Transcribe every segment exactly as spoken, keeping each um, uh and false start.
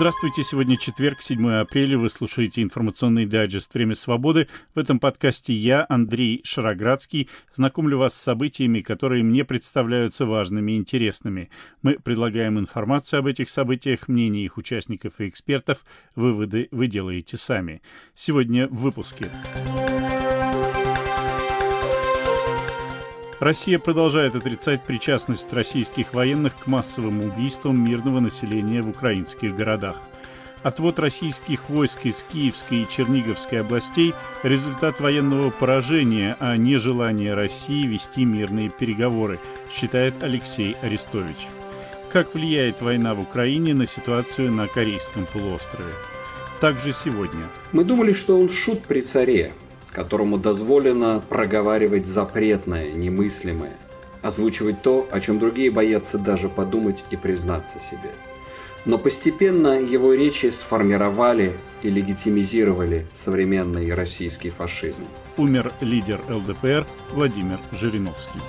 Здравствуйте, сегодня четверг, седьмое апреля, вы слушаете информационный дайджест «Время свободы». В этом подкасте я, Андрей Шароградский, знакомлю вас с событиями, которые мне представляются важными и интересными. Мы предлагаем информацию об этих событиях, мнения их участников и экспертов, выводы вы делаете сами. Сегодня в выпуске. Россия продолжает отрицать причастность российских военных к массовым убийствам мирного населения в украинских городах. Отвод российских войск из Киевской и Черниговской областей – результат военного поражения, а не желание России вести мирные переговоры, считает Алексей Арестович. Как влияет война в Украине на ситуацию на Корейском полуострове? Также сегодня. Мы думали, что он шут при царе, которому дозволено проговаривать запретное, немыслимое, озвучивать то, о чем другие боятся даже подумать и признаться себе. Но постепенно его речи сформировали и легитимизировали современный российский фашизм. Умер лидер эл дэ пэ эр Владимир Жириновский.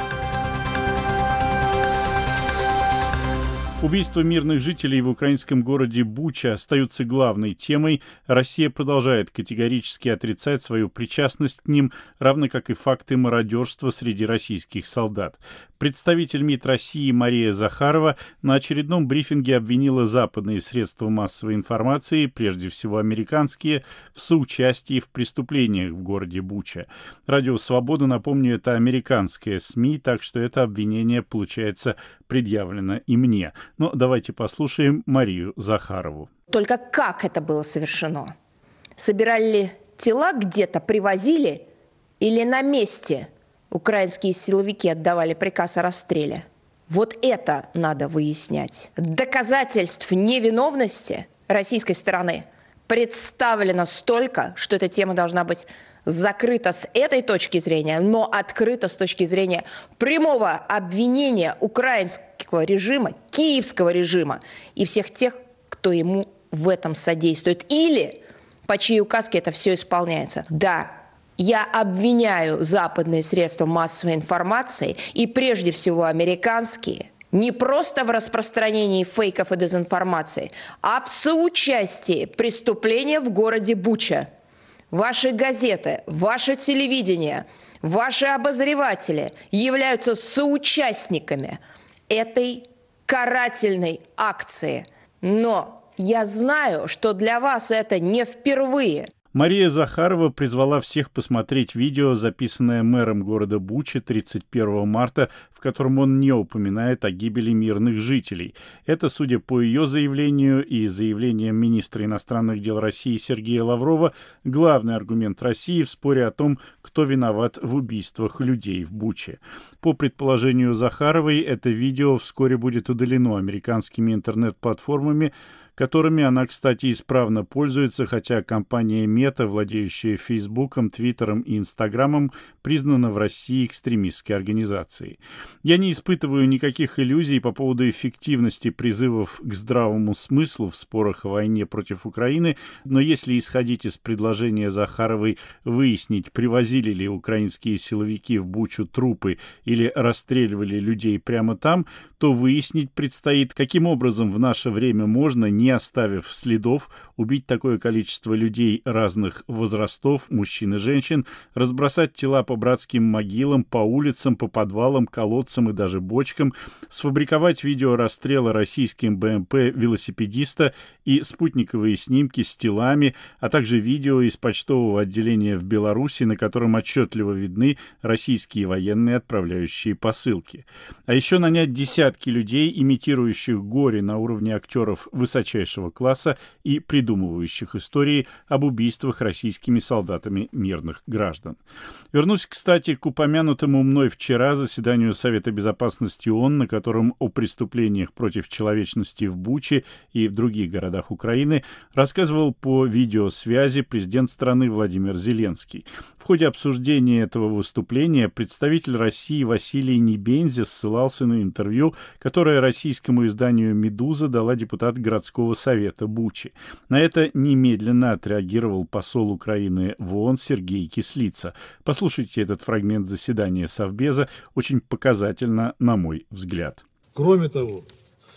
Убийства мирных жителей в украинском городе Буча остаются главной темой. Россия продолжает категорически отрицать свою причастность к ним, равно как и факты мародерства среди российских солдат. Представитель МИД России Мария Захарова на очередном брифинге обвинила западные средства массовой информации, прежде всего американские, в соучастии в преступлениях в городе Буча. Радио «Свобода», напомню, это американская СМИ, так что это обвинение, получается, предъявлено и мне. Но давайте послушаем Марию Захарову. Только как это было совершено? Собирали тела где-то, привозили или на месте украинские силовики отдавали приказ о расстреле? Вот это надо выяснять. Доказательств невиновности российской стороны представлено столько, что эта тема должна быть закрыта с этой точки зрения, но открыта с точки зрения прямого обвинения украинского режима, киевского режима и всех тех, кто ему в этом содействует. Или по чьей указке это все исполняется. Да, я обвиняю западные средства массовой информации и прежде всего американские не просто в распространении фейков и дезинформации, а в соучастии преступления в городе Буча. Ваши газеты, ваше телевидение, ваши обозреватели являются соучастниками этой карательной акции. Но я знаю, что для вас это не впервые. Мария Захарова призвала всех посмотреть видео, записанное мэром города Буча тридцать первого марта, в котором он не упоминает о гибели мирных жителей. Это, судя по ее заявлению и заявлениям министра иностранных дел России Сергея Лаврова, главный аргумент России в споре о том, кто виноват в убийствах людей в Буче. По предположению Захаровой, это видео вскоре будет удалено американскими интернет-платформами, которыми она, кстати, исправно пользуется, хотя компания Мета, владеющая Фейсбуком, Твиттером и Инстаграмом, признана в России экстремистской организацией. Я не испытываю никаких иллюзий по поводу эффективности призывов к здравому смыслу в спорах о войне против Украины, но если исходить из предложения Захаровой выяснить, привозили ли украинские силовики в Бучу трупы или расстреливали людей прямо там, то выяснить предстоит, каким образом в наше время можно, не оставив следов, убить такое количество людей разных возрастов, мужчин и женщин, разбросать тела по братским могилам, по улицам, по подвалам, колодцам и даже бочкам, сфабриковать видео расстрела российским бэ эм пэ велосипедиста и спутниковые снимки с телами, а также видео из почтового отделения в Беларуси, на котором отчетливо видны российские военные, отправляющие посылки. А еще нанять десятки людей, имитирующих горе на уровне актеров высочайшего класса и придумывающих истории об убийствах российскими солдатами мирных граждан. Вернусь, кстати, к упомянутому мной вчера заседанию Совета Безопасности ООН, на котором о преступлениях против человечности в Буче и в других городах Украины рассказывал по видеосвязи президент страны Владимир Зеленский. В ходе обсуждения этого выступления представитель России Василий Небензя ссылался на интервью, которое российскому изданию «Медуза» дала депутат городского совета Бучи. На это немедленно отреагировал посол Украины в ООН Сергей Кислица. Послушайте этот фрагмент заседания Совбеза, очень показательно, на мой взгляд. Кроме того,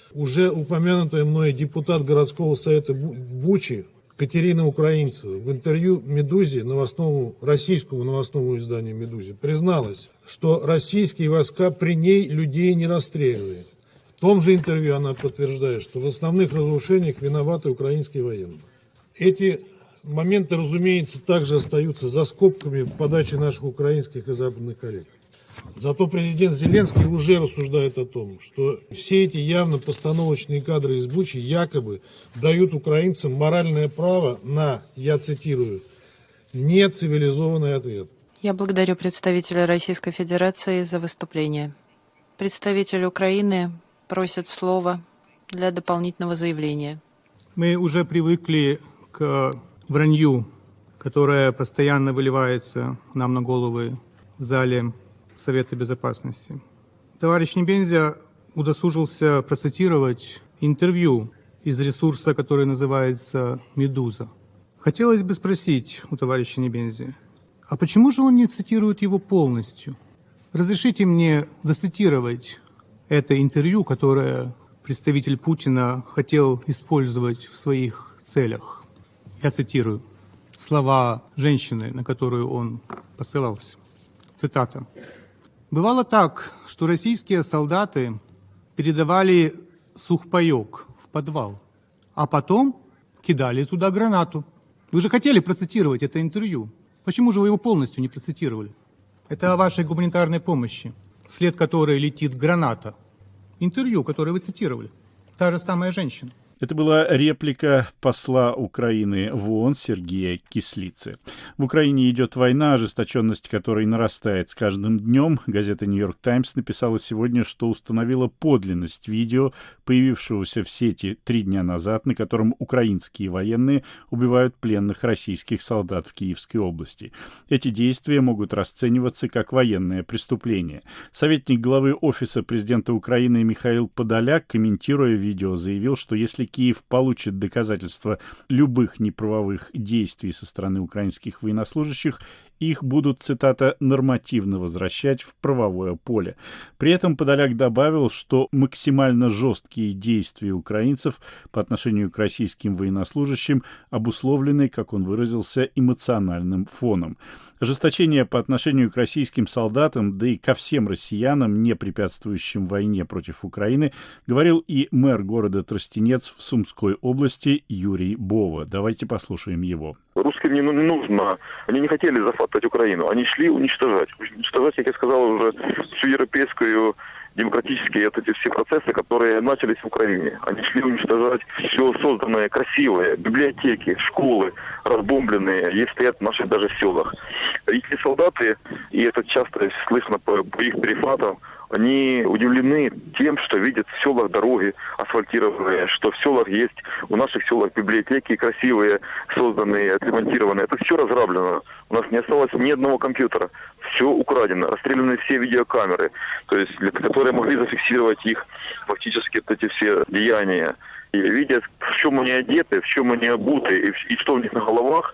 уже упомянутая мной депутат городского совета Бучи Катерина Украинцева в интервью «Медузе», новостному, российскому новостному изданию «Медузе», призналась, что российские войска при ней людей не расстреливали. В том же интервью она подтверждает, что в основных разрушениях виноваты украинские военные. Эти моменты, разумеется, также остаются за скобками подачи наших украинских и западных коллег. Зато президент Зеленский уже рассуждает о том, что все эти явно постановочные кадры из Бучи якобы дают украинцам моральное право на, я цитирую, «нецивилизованный ответ». Я благодарю представителя Российской Федерации за выступление. Представитель Украины просит слова для дополнительного заявления. Мы уже привыкли к вранью, которое постоянно выливается нам на головы в зале Совета Безопасности. Товарищ Небензя удосужился процитировать интервью из ресурса, который называется «Медуза». Хотелось бы спросить у товарища Небензи, а почему же он не цитирует его полностью? Разрешите мне зацитировать это интервью, которое представитель Путина хотел использовать в своих целях. Я цитирую слова женщины, на которую он посылался. Цитата. «Бывало так, что российские солдаты передавали сухпайок в подвал, а потом кидали туда гранату. Вы же хотели процитировать это интервью. Почему же вы его полностью не процитировали? Это о вашей гуманитарной помощи, вслед которой летит граната. Интервью, которое вы цитировали. Та же самая женщина». Это была реплика посла Украины в ООН Сергея Кислицы. В Украине идет война, ожесточенность которой нарастает с каждым днем. Газета «Нью-Йорк Таймс» написала сегодня, что установила подлинность видео, появившегося в сети три дня назад, на котором украинские военные убивают пленных российских солдат в Киевской области. Эти действия могут расцениваться как военное преступление. Советник главы Офиса президента Украины Михаил Подоляк, комментируя видео, заявил, что если Киев получит доказательства любых неправовых действий со стороны украинских военнослужащих, их будут, цитата, «нормативно возвращать в правовое поле». При этом Подоляк добавил, что максимально жесткие действия украинцев по отношению к российским военнослужащим обусловлены, как он выразился, эмоциональным фоном. Ожесточение по отношению к российским солдатам, да и ко всем россиянам, не препятствующим войне против Украины, говорил и мэр города Тростенец в Сумской области Юрий Бова. Давайте послушаем его. Русским не нужно, они не хотели захватывать Украину, они шли уничтожать. Уничтожать, как я сказал, уже всю европейскую, демократические вот эти все процессы, которые начались в Украине. Они шли уничтожать все созданное, красивое, библиотеки, школы, разбомбленные, есть стоят в наших даже селах. Эти солдаты, и это часто слышно по, по их перефразам, они удивлены тем, что видят в селах дороги асфальтированные, что в селах есть, у наших селах библиотеки красивые, созданные, отремонтированные. Это все разграблено. У нас не осталось ни одного компьютера. Все украдено. Расстреляны все видеокамеры, то есть, которые могли зафиксировать их фактически вот эти все деяния. И видят, в чем они одеты, в чем они обуты, и, и что у них на головах,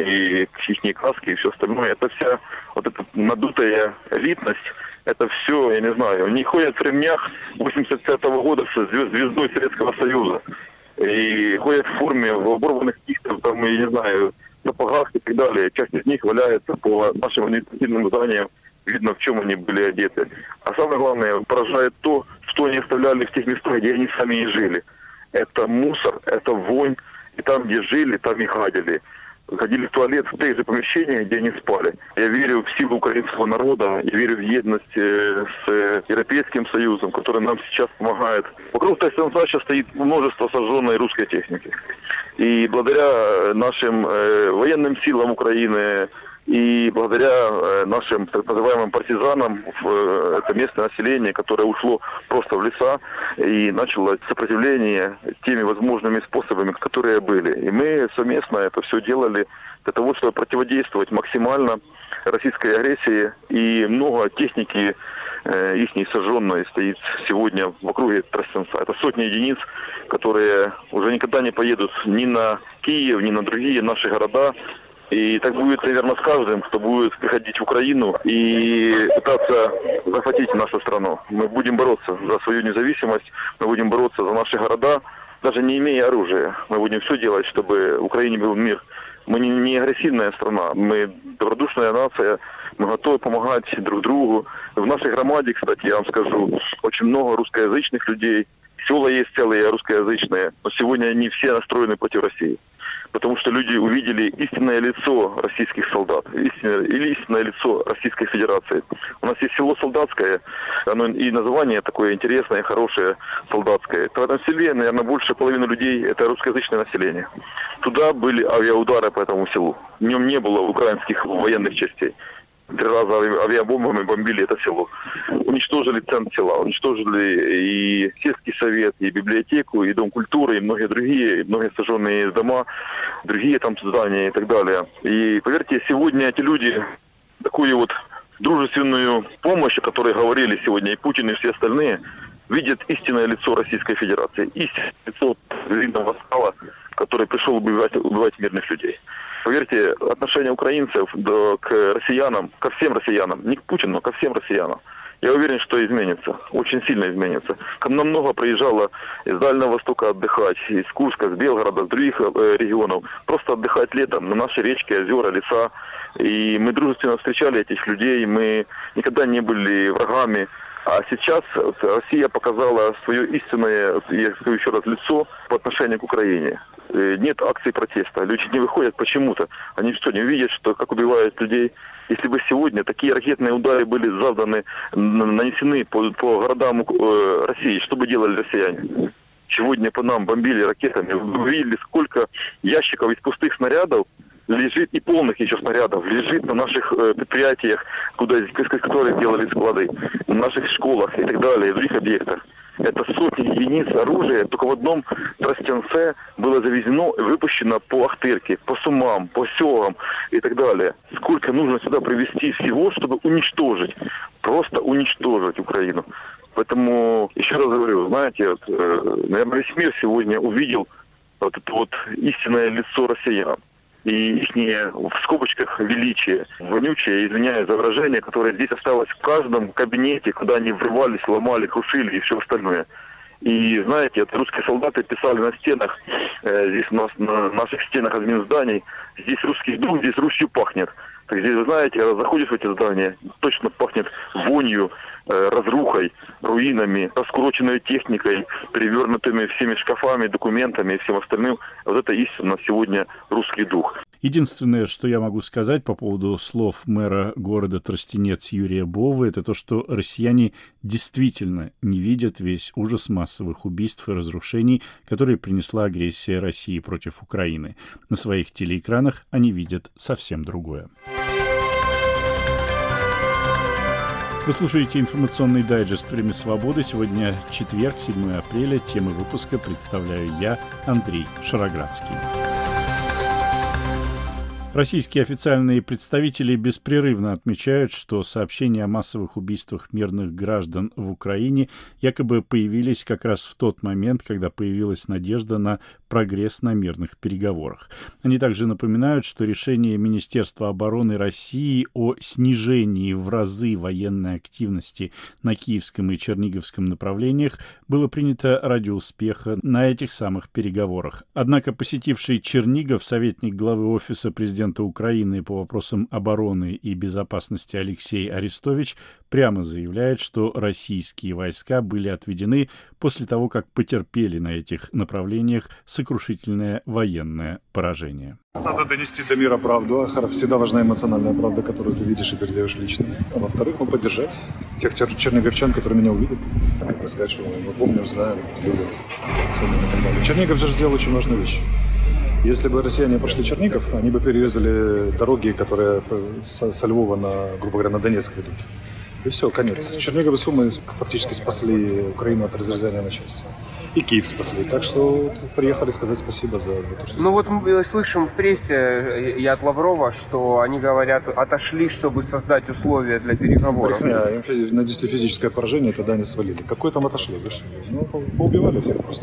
и их краски, и все остальное. Это вся вот эта надутая элитность. Это все, я не знаю, они ходят в ремнях восемьдесят пятого года со звездой Советского Союза. И ходят в форме, в оборванных каких-то, там, я не знаю, сапогах и так далее. Часть из них валяется по нашим административным зданиям. Видно, в чем они были одеты. А самое главное, поражает то, что они оставляли в тех местах, где они сами и жили. Это мусор, это вонь. И там, где жили, там и гадили. Ходили в туалет в тех же помещениях, где они спали. Я верю в силу украинского народа, я верю в едность с Европейским Союзом, который нам сейчас помогает. Вокруг Тростенца сейчас стоит множество сожженной русской техники. И благодаря нашим э, военным силам Украины и благодаря э, нашим так называемым партизанам, в, э, это местное население, которое ушло просто в леса и начало сопротивление теми возможными способами, которые были. И мы совместно это все делали для того, чтобы противодействовать максимально российской агрессии. И много техники э, их сожженной стоит сегодня в округе Тростенца. Это сотни единиц, которые уже никогда не поедут ни на Киев, ни на другие наши города. И так будет, наверное, с каждым, кто будет приходить в Украину и пытаться захватить нашу страну. Мы будем бороться за свою независимость, мы будем бороться за наши города, даже не имея оружия. Мы будем все делать, чтобы в Украине был мир. Мы не, не агрессивная страна, мы добродушная нация, мы готовы помогать друг другу. В нашей громаде, кстати, я вам скажу, очень много русскоязычных людей. Села есть целые русскоязычные, но сегодня они все настроены против России. Потому что люди увидели истинное лицо российских солдат, истинное, или истинное лицо Российской Федерации. У нас есть село Солдатское, оно и название такое интересное, хорошее, Солдатское. В этом селе, наверное, больше половины людей – это русскоязычное население. Туда были авиаудары по этому селу. В нем не было украинских военных частей. Три раза авиабомбами бомбили это село. Уничтожили центр села, уничтожили и сельский совет, и библиотеку, и дом культуры, и многие другие, и многие сожженные дома, другие там здания и так далее. И поверьте, сегодня эти люди такую вот дружественную помощь, о которой говорили сегодня и Путин, и все остальные, видят истинное лицо Российской Федерации, истинное лицо зрительного скала, который пришел убивать, убивать мирных людей. Поверьте, отношение украинцев до, к россиянам, ко всем россиянам, не к Путину, но ко всем россиянам, я уверен, что изменится, очень сильно изменится. К нам много приезжало из Дальнего Востока отдыхать, из Курска, с Белгорода, с других э, регионов, просто отдыхать летом на нашей речке, озера, леса. И мы дружественно встречали этих людей, мы никогда не были врагами. А сейчас Россия показала свое истинное, я скажу еще раз, лицо по отношению к Украине. Нет акций протеста. Люди не выходят почему-то. Они что, не видят, что как убивают людей? Если бы сегодня такие ракетные удары были завданы, нанесены по, по городам э, России, что бы делали россияне? Сегодня по нам бомбили ракетами. Вы видели, сколько ящиков из пустых снарядов лежит, и полных еще снарядов, лежит на наших э, предприятиях, куда, которые делали склады, на наших школах и так далее, и других объектах. Это сотни единиц оружия, только в одном Тростянце было завезено и выпущено по Ахтырке, по Сумам, по селам и так далее. Сколько нужно сюда привезти всего, чтобы уничтожить, просто уничтожить Украину. Поэтому, еще раз говорю, знаете, вот, э, наверное, весь мир сегодня увидел вот это вот истинное лицо россиян. И их в скобочках величие, вонючее, извиняюсь за выражение, которое здесь осталось в каждом кабинете, куда они врывались, ломали, крушили и все остальное. И знаете, это русские солдаты писали на стенах, э, здесь у нас на наших стенах админ зданий, здесь русский дух, здесь Русью пахнет. Так здесь, вы знаете, когда заходишь в эти здания, точно пахнет вонью, э, разрухой, руинами, раскуроченной техникой, перевернутыми всеми шкафами, документами и всем остальным. Вот это истинно сегодня русский дух. Единственное, что я могу сказать по поводу слов мэра города Тростенец Юрия Бовы, это то, что россияне действительно не видят весь ужас массовых убийств и разрушений, которые принесла агрессия России против Украины. На своих телеэкранах они видят совсем другое. Вы слушаете информационный дайджест «Время свободы». Сегодня четверг, седьмое апреля. Темы выпуска представляю я, Андрей Шароградский. Российские официальные представители беспрерывно отмечают, что сообщения о массовых убийствах мирных граждан в Украине якобы появились как раз в тот момент, когда появилась надежда на прогресс на мирных переговорах. Они также напоминают, что решение Министерства обороны России о снижении в разы военной активности на Киевском и Черниговском направлениях было принято ради успеха на этих самых переговорах. Однако посетивший Чернигов советник главы Офиса президента Украины по вопросам обороны и безопасности Алексей Арестович прямо заявляет, что российские войска были отведены после того, как потерпели на этих направлениях сокрушительное военное поражение. Надо донести до мира правду. Всегда важна эмоциональная правда, которую ты видишь и передаешь лично. А во-вторых, ну, поддержать тех черниговчан, которые меня увидят. Как бы сказать, что мы помним, знаем, любим. И так далее. Чернигов же сделал очень важную вещь. Если бы россияне пошли в Чернигов, они бы перерезали дороги, которые со Львова, на, грубо говоря, на Донецк ведут. И все, конец. Чернигов и Сумы фактически спасли Украину от разрезания на части. и Киев спасли. Так что приехали сказать спасибо за, за то, что... Ну вот мы слышим в прессе и от Лаврова, что они говорят, отошли, чтобы создать условия для переговоров. Брехня, им нанесли физическое поражение, тогда они свалили. Какой там отошли? Ну, поубивали всех просто.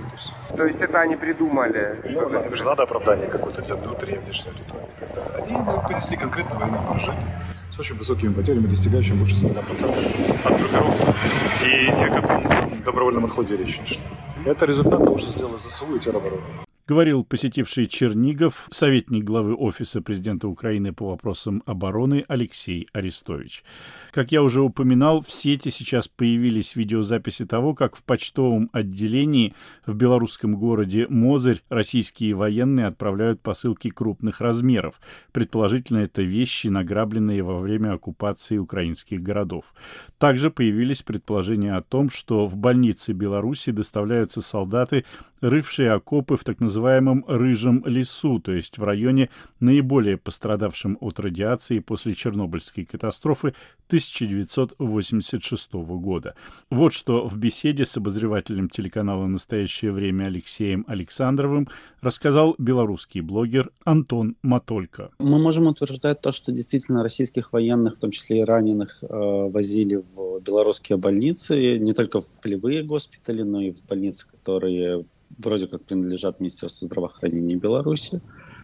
То есть это они придумали? Ну, что им же надо оправдание какое-то для внутренней и внешней аудитории. Они понесли конкретно военное поражение с очень высокими потерями, достигающими больше сорок процентов от группировки. И ни о каком добровольном отходе речи не шло. Это результат того, что сделали ЗСУ и теробороны. Говорил посетивший Чернигов советник главы Офиса президента Украины по вопросам обороны Алексей Арестович. Как я уже упоминал, в сети сейчас появились видеозаписи того, как в почтовом отделении в белорусском городе Мозырь российские военные отправляют посылки крупных размеров. Предположительно, это вещи, награбленные во время оккупации украинских городов. Также появились предположения о том, что в больницы Беларуси доставляются солдаты, рывшие окопы в так называемом называемом «рыжем лесу», то есть в районе, наиболее пострадавшем от радиации после Чернобыльской катастрофы тысяча девятьсот восемьдесят шестого года. Вот что в беседе с обозревателем телеканала «Настоящее время» Алексеем Александровым рассказал белорусский блогер Антон Матолько. Мы можем утверждать то, что действительно российских военных, в том числе и раненых, возили в белорусские больницы, не только в полевые госпитали, но и в больницы, которые вроде как принадлежат Министерству здравоохранения Беларуси,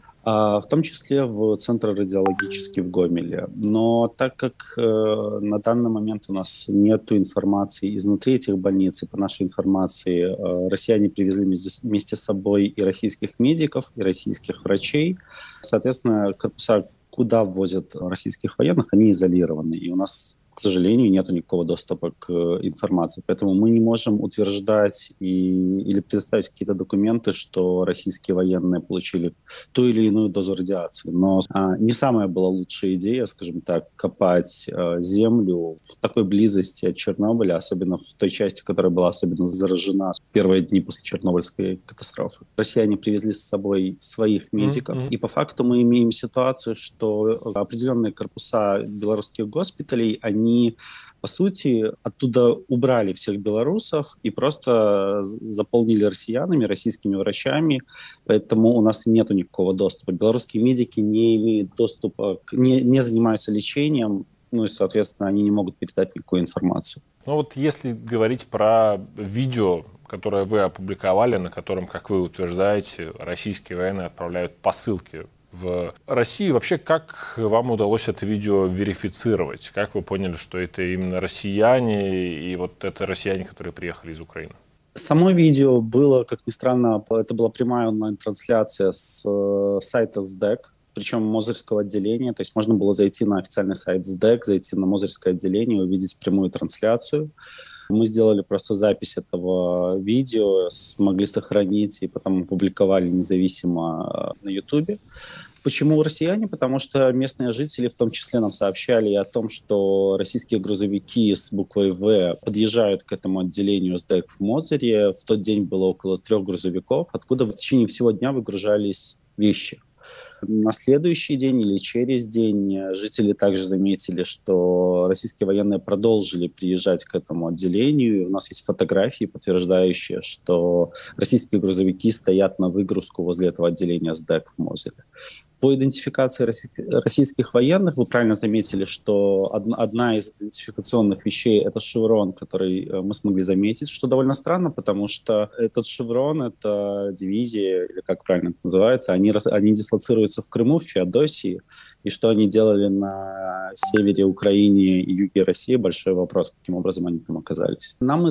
а в том числе в Центр радиологический в Гомеле. Но так как э, на данный момент у нас нет информации изнутри этих больниц, и по нашей информации э, россияне привезли вместе, вместе с собой и российских медиков, и российских врачей, соответственно, корпуса, куда ввозят российских военных, они изолированы. И у нас, к сожалению, нет никакого доступа к информации. Поэтому мы не можем утверждать и, или предоставить какие-то документы, что российские военные получили ту или иную дозу радиации. Но а, не самая была лучшая идея, скажем так, копать а, землю в такой близости от Чернобыля, особенно в той части, которая была особенно заражена в первые дни после Чернобыльской катастрофы. Россияне привезли с собой своих медиков, mm-hmm. и по факту мы имеем ситуацию, что определенные корпуса белорусских госпиталей, они Они, по сути, оттуда убрали всех белорусов и просто заполнили россиянами, российскими врачами, поэтому у нас нет никакого доступа. Белорусские медики не имеют доступа, к, не, не занимаются лечением, ну и, соответственно, они не могут передать никакую информацию. Ну вот если говорить про видео, которое вы опубликовали, на котором, как вы утверждаете, российские военные отправляют посылки в России. Вообще, как вам удалось это видео верифицировать? Как вы поняли, что это именно россияне, и вот это россияне, которые приехали из Украины? Само видео было, как ни странно, это была прямая онлайн-трансляция с э, сайта эс дэ э ка, причем Мозырского отделения. То есть можно было зайти на официальный сайт эс дэ э ка, зайти на Мозырское отделение, увидеть прямую трансляцию. Мы сделали просто запись этого видео, смогли сохранить и потом опубликовали независимо на Ютубе. Почему россияне? Потому что местные жители в том числе нам сообщали о том, что российские грузовики с буквой «В» подъезжают к этому отделению эс дэ э ка в Мозыре. В тот день было около трех грузовиков, откуда в течение всего дня выгружались вещи. На следующий день или через день жители также заметили, что российские военные продолжили приезжать к этому отделению. У нас есть фотографии, подтверждающие, что российские грузовики стоят на выгрузку возле этого отделения эс дэ э ка в Мозыре. По идентификации российских военных вы правильно заметили, что одна из идентификационных вещей — это шеврон, который мы смогли заметить, что довольно странно, потому что этот шеврон, это дивизия, или как правильно это называется, они, они дислоцируются в Крыму, в Феодосии, и что они делали на севере Украины и юге России — большой вопрос, каким образом они там оказались. Нам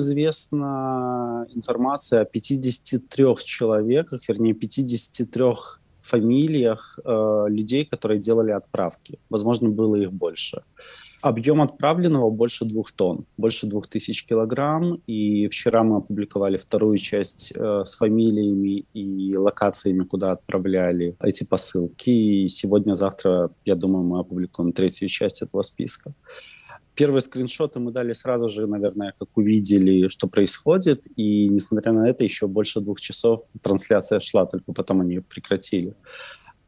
известна информация о пятидесяти трёх человеках, вернее, пятидесяти трёх фамилиях э, людей, которые делали отправки. Возможно, было их больше. Объем отправленного больше двух тонн, больше двух тысяч килограмм. И вчера мы опубликовали вторую часть э, с фамилиями и локациями, куда отправляли эти посылки. И сегодня-завтра, я думаю, мы опубликуем третью часть этого списка. Первые скриншоты мы дали сразу же, наверное, как увидели, что происходит. И, несмотря на это, еще больше двух часов трансляция шла, только потом они ее прекратили.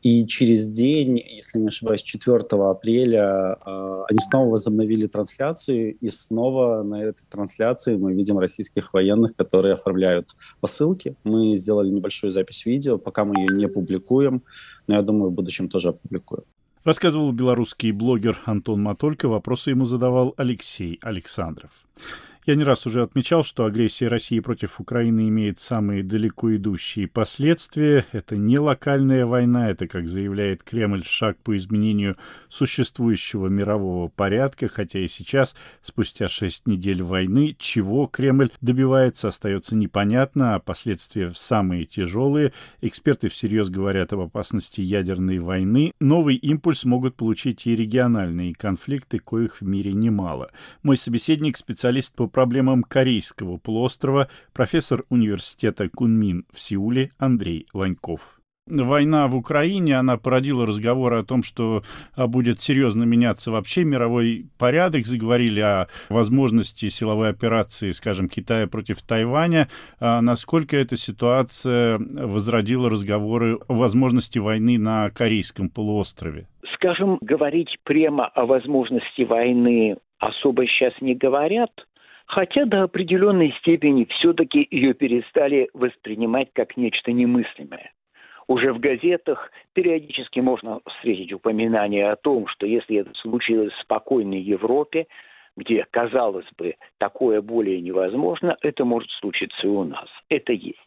И через день, если не ошибаюсь, четвёртого апреля они снова возобновили трансляцию, и снова на этой трансляции мы видим российских военных, которые оформляют посылки. Мы сделали небольшую запись видео, пока мы ее не публикуем, но я думаю, в будущем тоже опубликуем. Рассказывал белорусский блогер Антон Матолько, вопросы ему задавал Алексей Александров. Я не раз уже отмечал, что агрессия России против Украины имеет самые далеко идущие последствия. Это не локальная война, это, как заявляет Кремль, шаг по изменению существующего мирового порядка, хотя и сейчас, спустя шесть недель войны, чего Кремль добивается, остается непонятно, а последствия самые тяжелые. Эксперты всерьез говорят об опасности ядерной войны. Новый импульс могут получить и региональные конфликты, коих в мире немало. Мой собеседник, специалист по проблемам Корейского полуострова, профессор университета Кунмин в Сеуле Андрей Ланьков. Война в Украине, она породила разговоры о том, что будет серьезно меняться вообще мировой порядок. Заговорили о возможности силовой операции, скажем, Китая против Тайваня. А насколько эта ситуация возродила разговоры о возможности войны на Корейском полуострове? Скажем, говорить прямо о возможности войны особо сейчас не говорят, хотя до определенной степени все-таки ее перестали воспринимать как нечто немыслимое. Уже в газетах периодически можно встретить упоминание о том, что если это случилось в спокойной Европе, где, казалось бы, такое более невозможно, это может случиться и у нас. Это есть.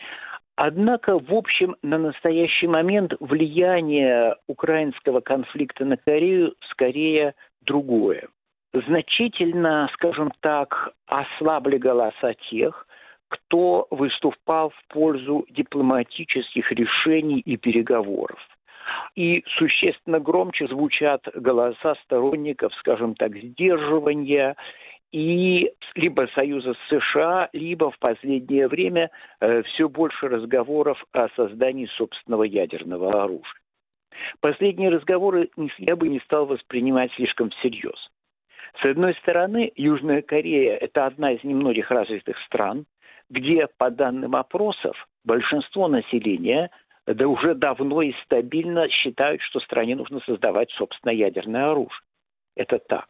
Однако, в общем, на настоящий момент влияние украинского конфликта на Корею скорее другое. Значительно, скажем так, ослабли голоса тех, кто выступал в пользу дипломатических решений и переговоров. И существенно громче звучат голоса сторонников, скажем так, сдерживания и либо Союза с США, либо в последнее время э, все больше разговоров о создании собственного ядерного оружия. Последние разговоры я бы не стал воспринимать слишком всерьез. С одной стороны, Южная Корея – это одна из немногих развитых стран, где, по данным опросов, большинство населения да уже давно и стабильно считают, что стране нужно создавать собственное ядерное оружие. Это так.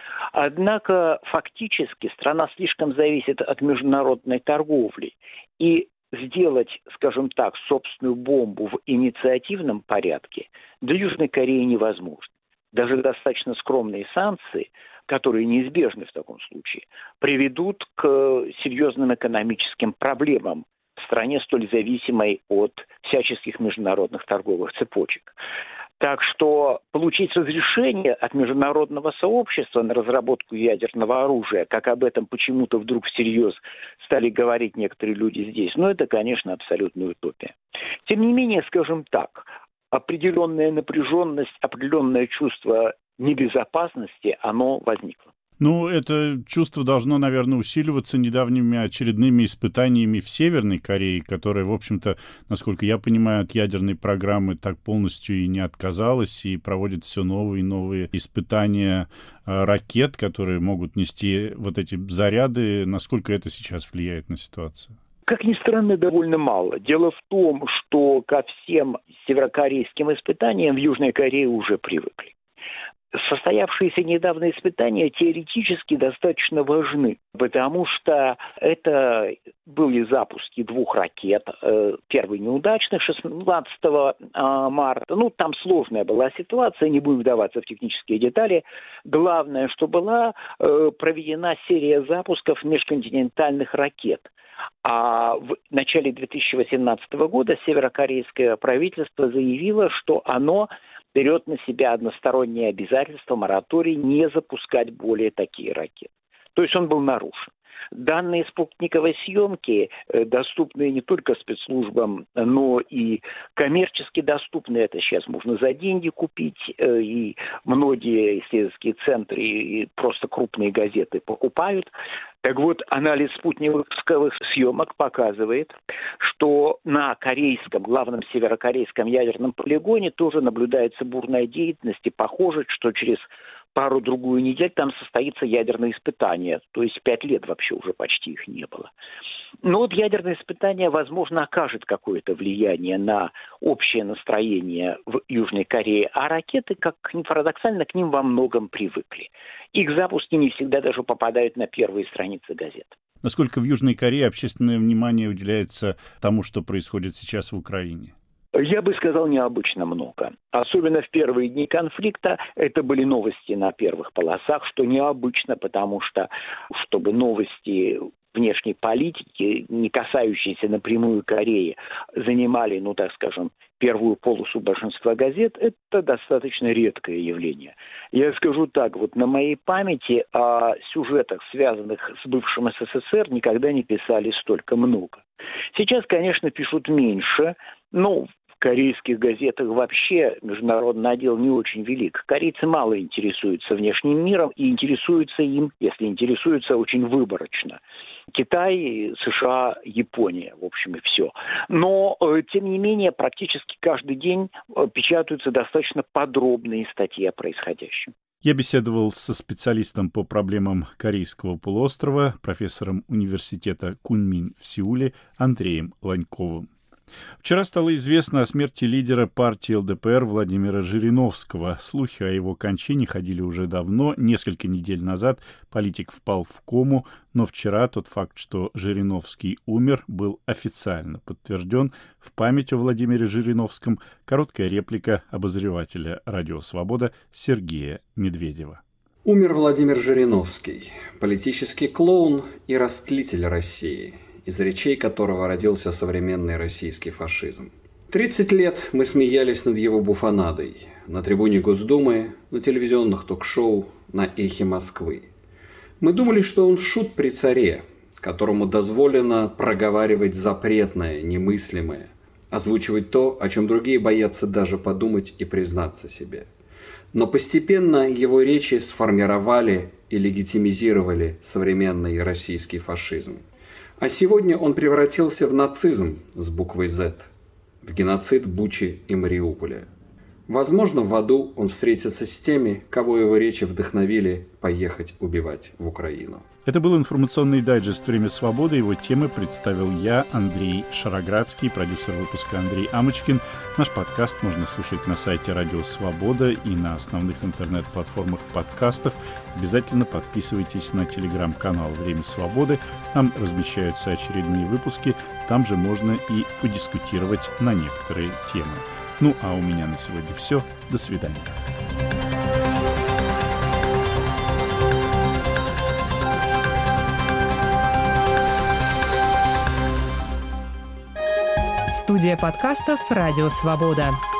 Однако фактически страна слишком зависит от международной торговли. И сделать, скажем так, собственную бомбу в инициативном порядке для Южной Кореи невозможно. Даже достаточно скромные санкции, которые неизбежны в таком случае, приведут к серьезным экономическим проблемам в стране, столь зависимой от всяческих международных торговых цепочек. Так что получить разрешение от международного сообщества на разработку ядерного оружия, как об этом почему-то вдруг всерьез стали говорить некоторые люди здесь, ну это, конечно, абсолютная утопия. Тем не менее, скажем так, определенная напряженность, определенное чувство небезопасности, оно возникло. Ну, это чувство должно, наверное, усиливаться недавними очередными испытаниями в Северной Корее, которая, в общем-то, насколько я понимаю, от ядерной программы так полностью и не отказалась, и проводит все новые и новые испытания э, ракет, которые могут нести вот эти заряды. Насколько это сейчас влияет на ситуацию? Как ни странно, довольно мало. Дело в том, что ко всем северокорейским испытаниям в Южной Корее уже привыкли. Состоявшиеся недавно испытания теоретически достаточно важны, потому что это были запуски двух ракет. Первый неудачный шестнадцатого марта. Ну, там сложная была ситуация, не будем вдаваться в технические детали. Главное, что была проведена серия запусков межконтинентальных ракет. А в начале две тысячи восемнадцатого года северокорейское правительство заявило, что оно берет на себя одностороннее обязательство, мораторий, не запускать более такие ракеты. То есть он был нарушен. Данные спутниковой съемки, доступные не только спецслужбам, но и коммерчески доступны. Это сейчас можно за деньги купить, и многие исследовательские центры и просто крупные газеты покупают. Так вот, анализ спутниковых съемок показывает, что на корейском, главном северокорейском ядерном полигоне тоже наблюдается бурная деятельность, и похоже, что через пару-другую недель там состоится ядерное испытание. То есть пять лет вообще уже почти их не было. Но вот ядерное испытание, возможно, окажет какое-то влияние на общее настроение в Южной Корее, а ракеты, как ни парадоксально, к ним во многом привыкли. Их запуски не всегда даже попадают на первые страницы газет. Насколько в Южной Корее общественное внимание уделяется тому, что происходит сейчас в Украине? Я бы сказал, необычно много. Особенно в первые дни конфликта это были новости на первых полосах, что необычно, потому что, чтобы новости внешней политики, не касающиеся напрямую Кореи, занимали, ну так скажем, первую полосу большинства газет, это достаточно редкое явление. Я скажу так, вот на моей памяти о сюжетах, связанных с бывшим СССР, никогда не писали столько много. Сейчас, конечно, пишут меньше, но в корейских газетах вообще международный отдел не очень велик. Корейцы мало интересуются внешним миром и интересуются им, если интересуются, очень выборочно. Китай, США, Япония, в общем, и все. Но, тем не менее, практически каждый день печатаются достаточно подробные статьи о происходящем. Я беседовал со специалистом по проблемам Корейского полуострова, профессором университета Куньмин в Сеуле Андреем Ланьковым. Вчера стало известно о смерти лидера партии эл дэ пэ эр Владимира Жириновского. Слухи о его кончине ходили уже давно. Несколько недель назад политик впал в кому, но вчера тот факт, что Жириновский умер, был официально подтвержден. В память о Владимире Жириновском короткая реплика обозревателя «Радио Свобода» Сергея Медведева. Умер Владимир Жириновский, политический клоун и растлитель России, из речей которого родился современный российский фашизм. тридцать лет мы смеялись над его буфонадой на трибуне Госдумы, на телевизионных ток-шоу, на эхе Москвы. Мы думали, что он шут при царе, которому дозволено проговаривать запретное, немыслимое, озвучивать то, о чем другие боятся даже подумать и признаться себе. Но постепенно его речи сформировали и легитимизировали современный российский фашизм. А сегодня он превратился в нацизм с буквой «З», в геноцид Бучи и Мариуполя. Возможно, в аду он встретится с теми, кого его речи вдохновили поехать убивать в Украину. Это был информационный дайджест «Время свободы». Его темы представил я, Андрей Шароградский, продюсер выпуска Андрей Амочкин. Наш подкаст можно слушать на сайте «Радио Свобода» и на основных интернет-платформах подкастов. Обязательно подписывайтесь на телеграм-канал «Время свободы». Там размещаются очередные выпуски. Там же можно и подискутировать на некоторые темы. Ну, а у меня на сегодня все. До свидания. Студия подкастов «Радио Свобода».